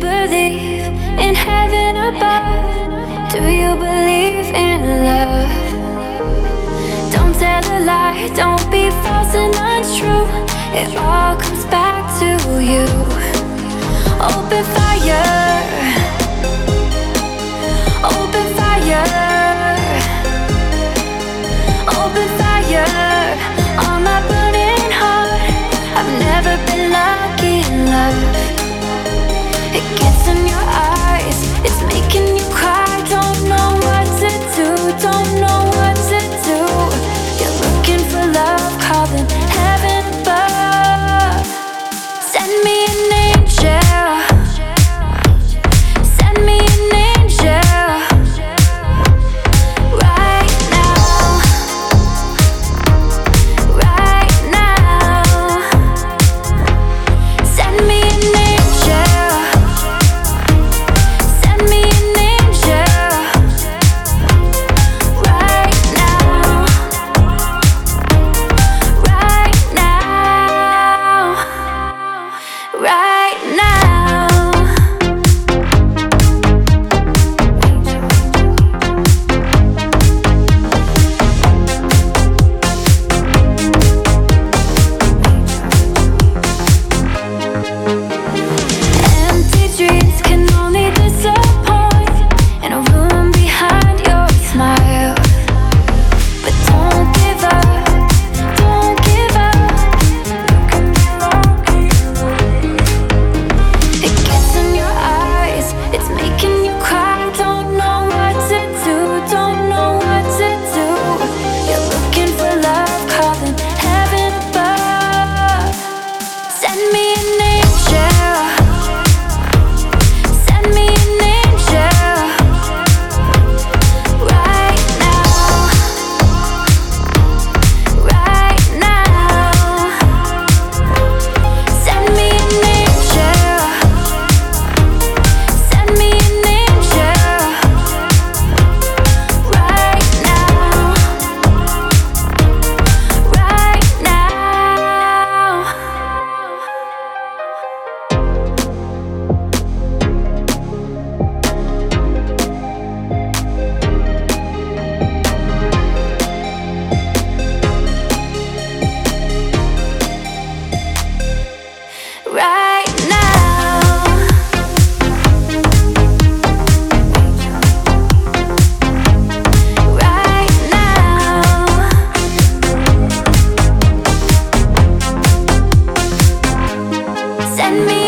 believe in heaven above? Do you believe in love? Don't tell a lie, don't be false and untrue. It all comes back to you. Open fire, open fire, open fire on my burning heart. I've never been lucky in love. It gets in your eyes, it's making you cry. Don't know what to do, don't know what to do. You're looking for love, calling heaven above. Send me an angel, send me an angel, right now, right now. Send me an angel, send me an angel, right now, right now, right now. Empty dreams can only disappoint in a room behind your smile. But don't give up, don't give up. You can be lucky. It gets in your eyes, it's making you cry. Don't know what to do, don't know what to do. You're looking for love, calling heaven above. Send me an angel, send me an angel, right now, right now. Send me an angel, send me an angel, right now, right now. Right now, right now. Send me